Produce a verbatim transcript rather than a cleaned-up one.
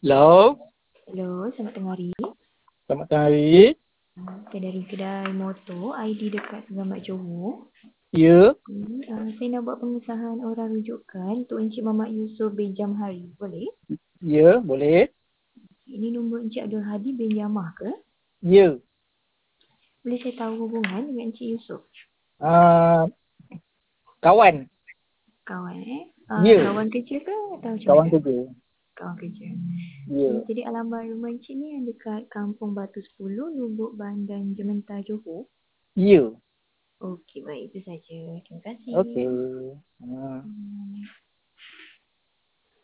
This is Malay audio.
Hello, Hello, selamat tengah hari. selamat tengah hari. Saya dari kedai motor I D dekat Selamat Johor. Ya, Hmm, uh, saya nak buat pengesahan orang rujukan untuk Encik Mamat Yusof bin Jamhari. Boleh? ya, boleh. Ini nombor Encik Abdul Hadi bin Jamah ke? Ya, Boleh saya tahu hubungan dengan Encik Yusof? uh, kawan. Kawan eh? Uh, Ya, kawan kerja ke atau macam kawan mana? kerja. Kawan kerja. Ya, Hmm, jadi alamat rumah Encik ni yang dekat Kampung Batu sepuluh, Lubuk Bandan, Jementar, Johor. ya. Okey, baik. Itu saja. Terima kasih. Okey. Uh, Hmm.